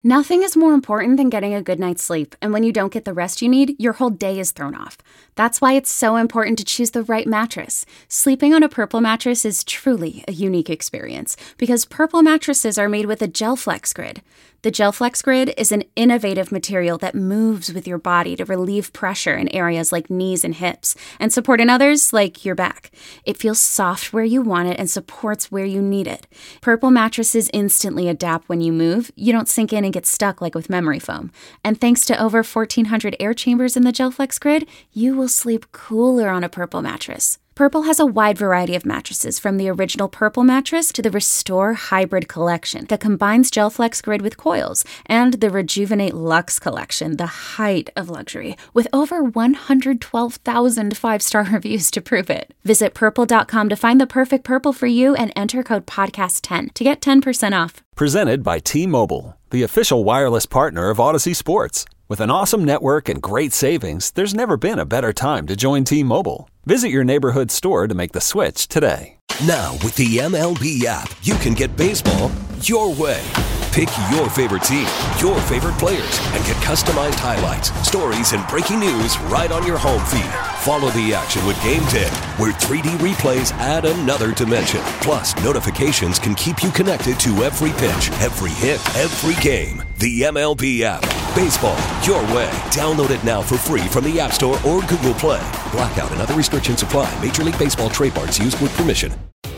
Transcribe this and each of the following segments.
Nothing is more important than getting a good night's sleep, and when you don't get the rest you need, your whole day is thrown off. That's why it's so important to choose the right mattress. Sleeping on a Purple mattress is truly a unique experience because Purple mattresses are made with a GelFlex Grid. The GelFlex Grid is an innovative material that moves with your body to relieve pressure in areas like knees and hips and support in others like your back. It feels soft where you want it and supports where you need it. Purple mattresses instantly adapt when you move. You don't sink in and get stuck like with memory foam. And thanks to over 1,400 air chambers in the GelFlex Grid, you will sleep cooler on a Purple mattress. Purple has a wide variety of mattresses, from the original Purple mattress to the Restore Hybrid collection that combines GelFlex Grid with coils, and the Rejuvenate Luxe collection, the height of luxury, with over 112,000 five-star reviews to prove it. Visit Purple.com to find the perfect Purple for you and enter code PODCAST10 to get 10% off. Presented by T-Mobile, the official wireless partner of Odyssey Sports. With an awesome network and great savings, there's never been a better time to join T-Mobile. Visit your neighborhood store to make the switch today. Now, with the MLB app, you can get baseball your way. Pick your favorite team, your favorite players, and get customized highlights, stories, and breaking news right on your home feed. Follow the action with Game 10, where 3D replays add another dimension. Plus, notifications can keep you connected to every pitch, every hit, every game. The MLB app. Baseball your way. Download it now for free from the App Store or Google Play. Blackout and other restrictions apply. Major League Baseball trademarks used with permission.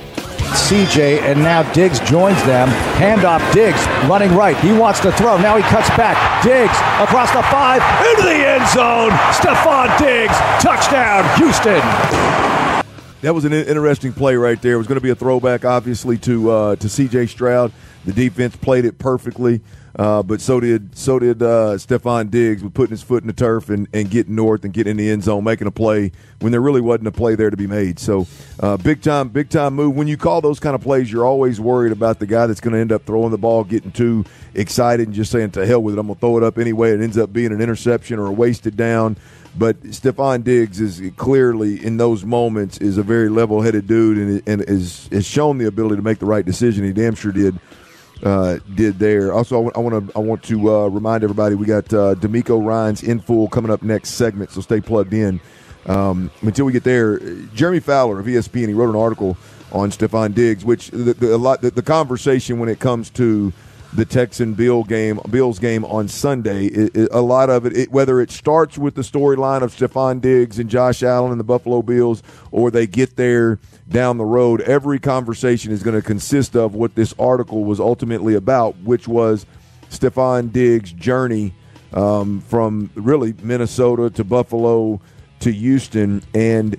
CJ, and now Diggs joins them. Handoff, Diggs running right. He wants to throw. Now he cuts back. Diggs across the 5 into the end zone. Stephon Diggs, touchdown, Houston. That was an interesting play right there. It was going to be a throwback, obviously, to C.J. Stroud. The defense played it perfectly, but so did Stephon Diggs with putting his foot in the turf and getting north and getting in the end zone, making a play when there really wasn't a play there to be made. So big time move. When you call those kind of plays, you're always worried about the guy that's going to end up throwing the ball, getting too excited and just saying, to hell with it, I'm going to throw it up anyway. It ends up being an interception or a wasted down. But Stephon Diggs is clearly, in those moments, is a very level-headed dude and has shown the ability to make the right decision. He damn sure did there. Also, I want to remind everybody we got D'Amico Ryans in full coming up next segment, so stay plugged in. Until we get there, Jeremy Fowler of ESPN, he wrote an article on Stephon Diggs, which the conversation when it comes to the Texan Bills game on Sunday, a lot of it, whether it starts with the storyline of Stephon Diggs and Josh Allen and the Buffalo Bills, or they get there down the road, every conversation is going to consist of what this article was ultimately about, which was Stephon Diggs' journey from really Minnesota to Buffalo to Houston. And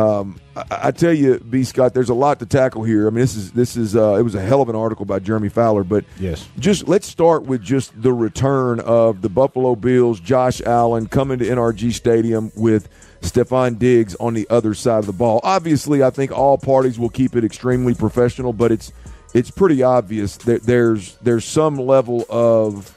I tell you, B. Scott, there's a lot to tackle here. I mean, this is it was a hell of an article by Jeremy Fowler, but yes, just let's start with just the return of the Buffalo Bills, Josh Allen coming to NRG Stadium with Stephon Diggs on the other side of the ball. Obviously, I think all parties will keep it extremely professional, but it's pretty obvious that there's some level of,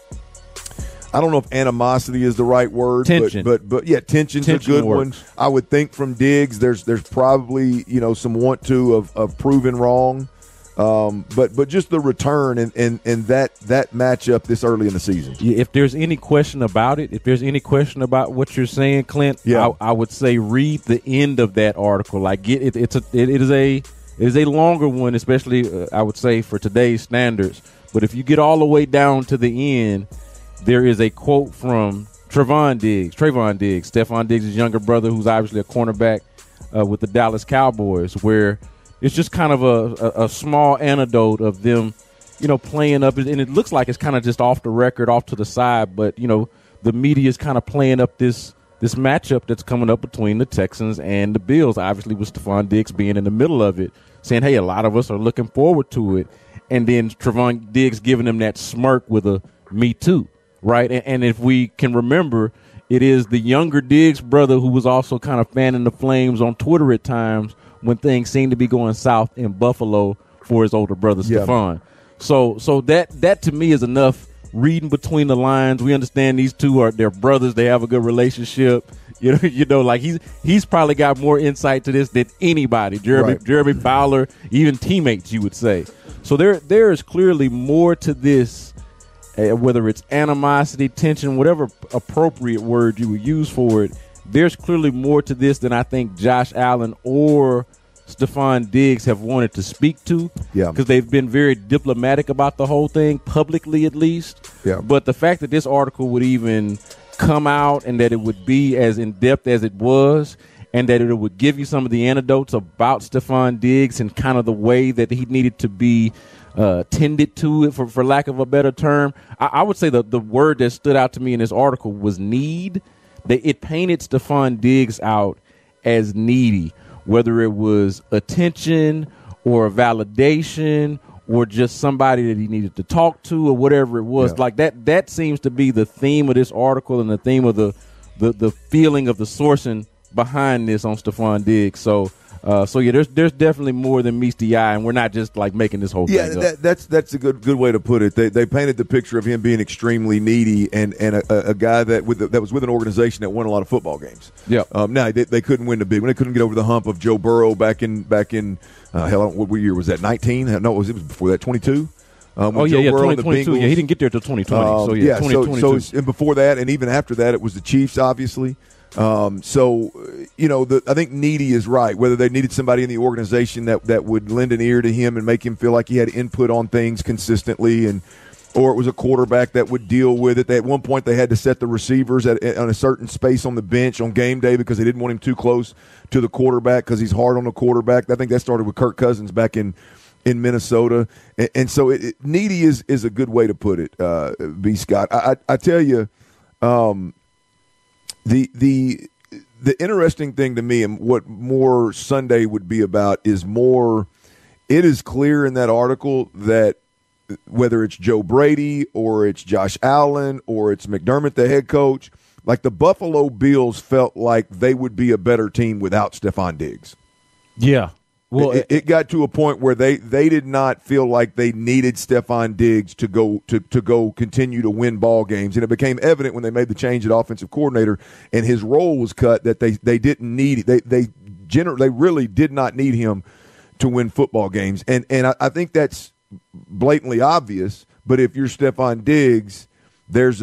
I don't know if animosity is the right word, tension. But yeah, tension's a good one. I would think from Diggs, there's probably some want to of proving wrong, but just the return and that matchup this early in the season. Yeah, if there's any question about it, if there's any question about what you're saying, Clint, yeah. I would say read the end of that article. Like it is a longer one, especially I would say for today's standards. But if you get all the way down to the end, there is a quote from Trayvon Diggs, Stephon Diggs' younger brother, who's obviously a cornerback with the Dallas Cowboys, where it's just kind of a small anecdote of them, playing up, and it looks like it's kind of just off the record, off to the side, but, the media is kind of playing up this matchup that's coming up between the Texans and the Bills, obviously with Stephon Diggs being in the middle of it, saying, hey, a lot of us are looking forward to it, and then Trayvon Diggs giving them that smirk with a me too. Right, and if we can remember, it is the younger Diggs brother who was also kind of fanning the flames on Twitter at times when things seemed to be going south in Buffalo for his older brother Stephon. So that to me is enough reading between the lines. We understand these two they're brothers. They have a good relationship. Like he's probably got more insight to this than anybody. Jeremy Fowler, even teammates, you would say. So there is clearly more to this. whether it's animosity, tension, whatever appropriate word you would use for it, there's clearly more to this than I think Josh Allen or Stephon Diggs have wanted to speak to. Yeah. Because they've been very diplomatic about the whole thing, publicly at least. Yeah. But the fact that this article would even come out and that it would be as in-depth as it was, and that it would give you some of the anecdotes about Stephon Diggs and kind of the way that he needed to be tended to, for lack of a better term. I would say the word that stood out to me in this article was need. It painted Stephon Diggs out as needy, whether it was attention or validation or just somebody that he needed to talk to or whatever it was. Yeah. Like that seems to be the theme of this article and the theme of the feeling of the sourcing behind this on Stephon Diggs. So yeah, there's definitely more than meets the eye, and we're not just like making this whole thing up. That's a good way to put it. They painted the picture of him being extremely needy and a guy that was with an organization that won a lot of football games. Yeah. Now they couldn't win the big one. They couldn't get over the hump of Joe Burrow back in what year was that? 19? No, it was before that. 22. Joe Burrow 2022. Yeah, he didn't get there until 2020. 2022. And before that, and even after that, it was the Chiefs, obviously. I think needy is right. Whether they needed somebody in the organization that would lend an ear to him and make him feel like he had input on things consistently, or it was a quarterback that would deal with it. At one point, they had to set the receivers on a certain space on the bench on game day because they didn't want him too close to the quarterback because he's hard on the quarterback. I think that started with Kirk Cousins back in Minnesota, and so needy is a good way to put it. B. Scott, I tell you. The interesting thing to me, and what more Sunday would be about, is it is clear in that article that whether it's Joe Brady or it's Josh Allen or it's McDermott, the head coach, like the Buffalo Bills felt like they would be a better team without Stephon Diggs. Yeah. Well, it got to a point where they did not feel like they needed Stephon Diggs to go continue to win ball games, and it became evident when they made the change at offensive coordinator and his role was cut that they didn't need they really did not need him to win football games, and I think that's blatantly obvious. But if you're Stephon Diggs, there's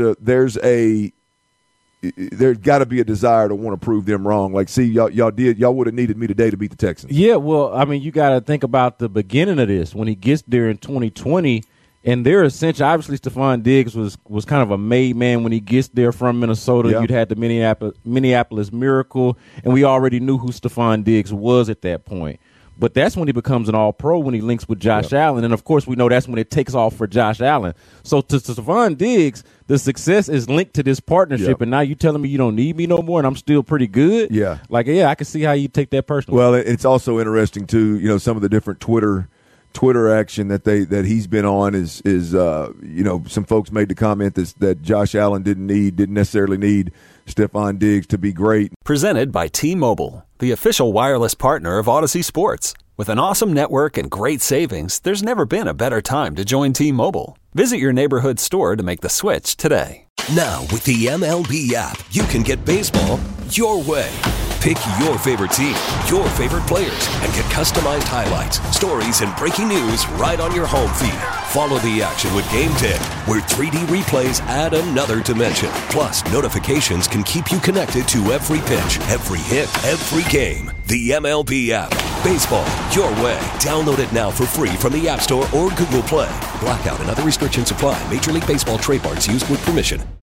got to be a desire to want to prove them wrong. Like, see, y'all would have needed me today to beat the Texans. Yeah, well, I mean, you got to think about the beginning of this when he gets there in 2020, and they're essentially, obviously, Stephon Diggs was kind of a made man when he gets there from Minnesota. Yeah. You'd had the Minneapolis Miracle, and we already knew who Stephon Diggs was at that point. But that's when he becomes an all-pro, when he links with Josh Allen. And, of course, we know that's when it takes off for Josh Allen. So to Stephon Diggs, the success is linked to this partnership. And now you're telling me you don't need me no more and I'm still pretty good? Yeah. Like, yeah, I can see how you take that personally. Well, it's also interesting, too, some of the different Twitter action that he's been on is some folks made the comment that Josh Allen didn't necessarily need Stephon Diggs to be great. Presented by T-Mobile, the official wireless partner of Odyssey Sports. With an awesome network and great savings, there's never been a better time to join T-Mobile. Visit your neighborhood store to make the switch today. Now, with the MLB app, you can get baseball your way. Pick your favorite team, your favorite players, and get customized highlights, stories, and breaking news right on your home feed. Follow the action with Game 10, where 3D replays add another dimension. Plus, notifications can keep you connected to every pitch, every hit, every game. The MLB app. Baseball your way. Download it now for free from the App Store or Google Play. Blackout and other restrictions apply. Major League Baseball trademarks used with permission.